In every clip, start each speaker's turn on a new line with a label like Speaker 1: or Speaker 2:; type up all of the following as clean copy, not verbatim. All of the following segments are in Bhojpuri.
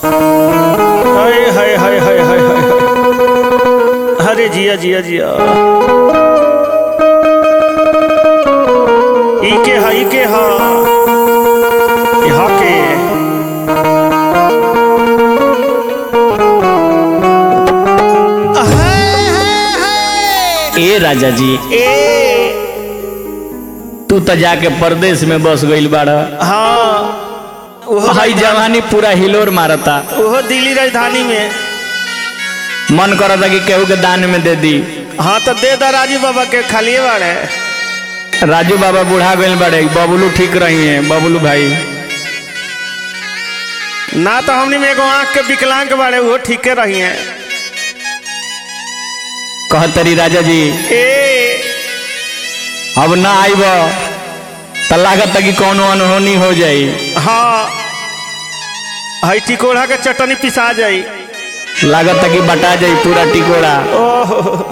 Speaker 1: हाय हाय हाय हाय हाय हाय। अरे जिया जिया जिया। इके हा यहाँ के
Speaker 2: ए राजा जी तू तो जाके परदेश में बस गईल बाड़ा।
Speaker 1: हाँ
Speaker 2: हाई जवानी पूरा हिलोर मारता।
Speaker 1: वो दिल्ली राजधानी में
Speaker 2: मन करता कि केहू के दान में दे दी।
Speaker 1: हाँ तो दे दा राजू बाबा के खाली बाड़े।
Speaker 2: राजू बाबा बूढ़ा गईल बड़े, बबलू ठीक रही है। बबलू भाई
Speaker 1: ना तो हमने में एगो आँख के विकलांग बाड़े, वो ठीक रही है।
Speaker 2: कहतरी राजा जी अब ना आईब तो लागत कि कोनो अनहोनी हो जाई।
Speaker 1: हाँ हई टिकोड़ा के चटनी पिसा जाई।
Speaker 2: लागत कि बटा जाई पूरा टिकोड़ा।
Speaker 1: ओह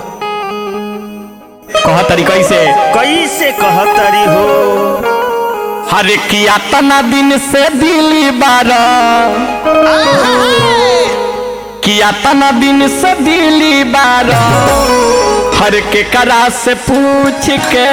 Speaker 2: कहतरी कैसे
Speaker 1: कैसे कहतरी हो।
Speaker 2: हरे किया तना दिन से दिली बारा, किया तना दिन से दिली बारा, हर के करा से पूछ के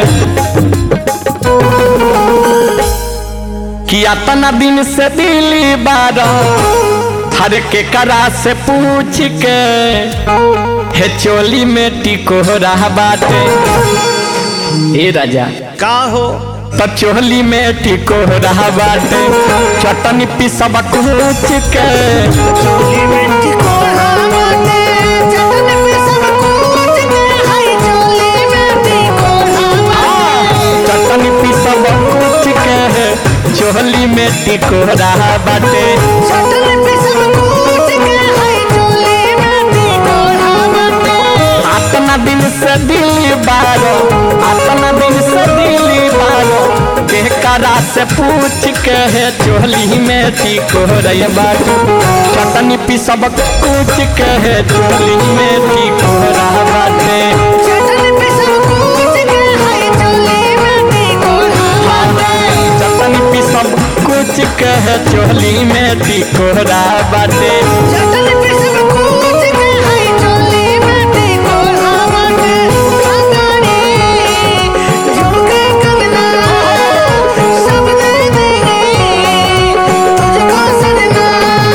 Speaker 2: किया तना दिन से दिली बारा, हर के करा से पूछ के हे चोली में टिको रहा बाटे। ए राजा
Speaker 1: का हो
Speaker 2: तो चोली में टिको रहा बाटे, चटनी पिसब कूच के
Speaker 1: चोली में टिकोड़ा बाटे, चटनी पिसब कूच के, हाय चोली में टिकोड़ा बाटे,
Speaker 2: चटनी पिसब कूच के चोली में टिको रहा बाटे,
Speaker 1: चटनी पिसब कूच के, हाय चोली में टिकोड़ा बाटे।
Speaker 2: आतना दिन से दिली बारो, आतना दिन से दिली बारो, केकरा से पूछ के है चोली में टिको रही बाटे, चटनी पिसब कूच के है चोली में टिको रहा बाटे,
Speaker 1: चटनी पिसब कूच के, हाय चोली में टिकोड़ा बाटे,
Speaker 2: चटनी पिसब कूच के है चोली में टिको रहा बाटे।
Speaker 1: चटनी पिसब कूच के, हाय चोली में टिकोड़ा बाटे। अंगारे झुमके कंगना सब दे देंगे तुझको सजना।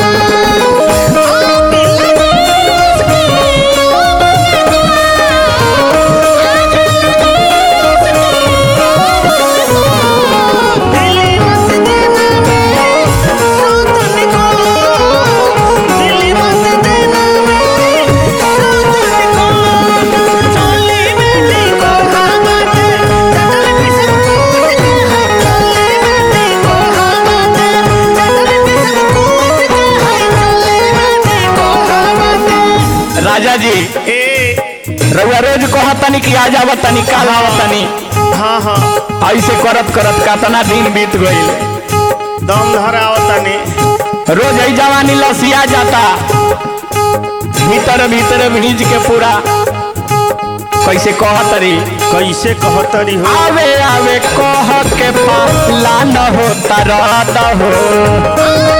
Speaker 1: आके लगा उसकी ओ बलगा, आके लगा उसकी ओ बलगा। दिल मत देना मैं सूतन को, दिल मत देना मैं सूतन को, चोली में टिकोड़ा बाटे, चटनी पिसब कूच के, हाय चोली में टिकोड़ा बाटे, चटनी पिसब कूच के, हाय चोली में टिकोड़ा बाटे।
Speaker 2: राजा जी रउआ रोज कहतनी कि आ जावतनी काल आवतनी,
Speaker 1: हाँ हाँ
Speaker 2: ऐसे करत करत कातना दिन बीत गईल।
Speaker 1: दम धरा आवतानी।
Speaker 2: रोज ही जवानी लसिया जाता, भीतर भीतर भीज के पूरा कैसे कहतरी
Speaker 1: कैसे कहतरी हो।
Speaker 2: आवे आवे कह के पाला न होता रहता हो,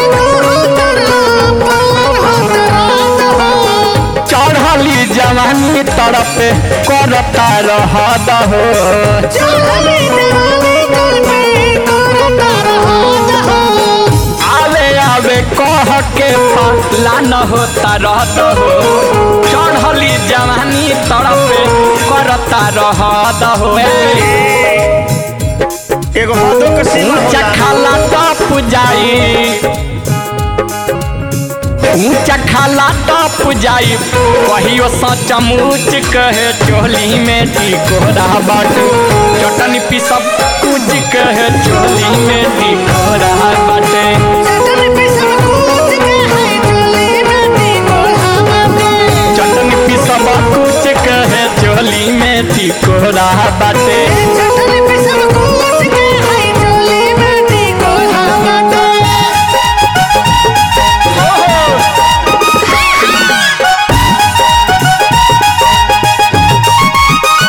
Speaker 2: चढ़ली जवानी तरफ करता रहता हो, आवे आवे कह के पाला न होता रहता हो, चढ़ली जवानी तरफ करता रहता हो।
Speaker 1: एगो हाथों के सीमा
Speaker 2: ऊंचा
Speaker 1: होला।
Speaker 2: खाला टप जाई, ऊंचा खाला टप जाई, कहियो सच मुच कहे चोली में टिकोड़ा बाटे, चटनी पिसब कुछ कहे चोली में टिकोड़ा बाटे,
Speaker 1: चटनी पिसब कूच के, हाय चोली में टिकोड़ा बाटे,
Speaker 2: चटनी पिसब कुछ कहे चोली में टिकोड़ा बाटे।
Speaker 1: चटनी पिसब कूच के, हाय चोली में टिकोड़ा बाटे।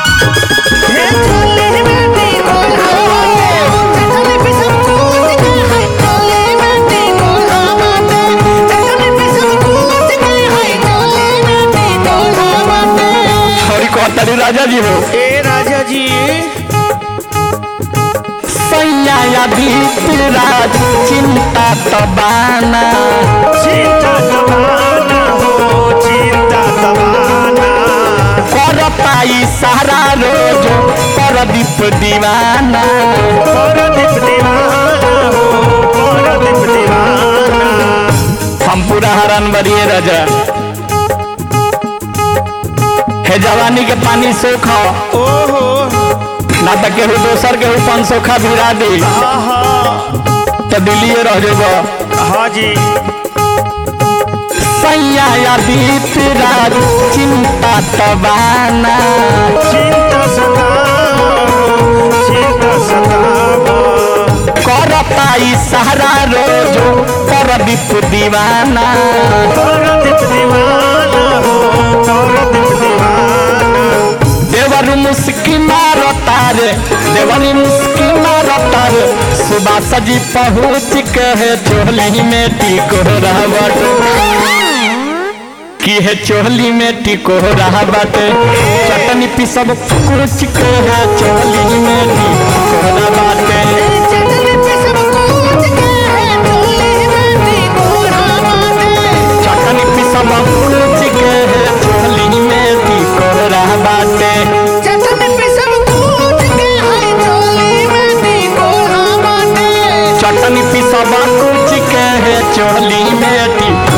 Speaker 1: हे चोली में टिकोड़ा बाटे, चटनी पिसब कूच के,
Speaker 2: राजा जी हो
Speaker 1: ए राजा जी
Speaker 2: सैया भीतराज चिंता तबाना
Speaker 1: चिंता तबाना हो चिंता तबाना
Speaker 2: करताई सारा रोज परदीप दीवाना
Speaker 1: परदीप दीवाना हो परदीप दीवाना
Speaker 2: हम पूरा हरान बरिए राजा हे जवानी के पानी सोखा
Speaker 1: ओहो
Speaker 2: ना तो केहू दोसर केहू 500 खा भिरा दी
Speaker 1: आहा
Speaker 2: तो दिल्ली रह जेब
Speaker 1: हाँ जी
Speaker 2: सैया भीतराज चिंता तबाना
Speaker 1: चिंता सतावा
Speaker 2: करताई सारा रोज परदीप दीवाना
Speaker 1: परदीप दीवाना हो परदीप दीवाना
Speaker 2: देवर मुस्की मारता रे देवर मुस्की मारता रे सुबह सजी पहुँच के चोली में टिको रहबट की है चोली में टिको रहबट चटनी पिसब कुछ के है चोली में टिको रहबट
Speaker 1: चटनी पे सब कुछ के है चोली में टिको रहबट
Speaker 2: चटनी पिसब कुछ के है चोली में टिको रहबट
Speaker 1: चटनी पे सब कुछ के है चोली में टिको रहबट
Speaker 2: चटनी पिसब कुछ के है चोली में टिको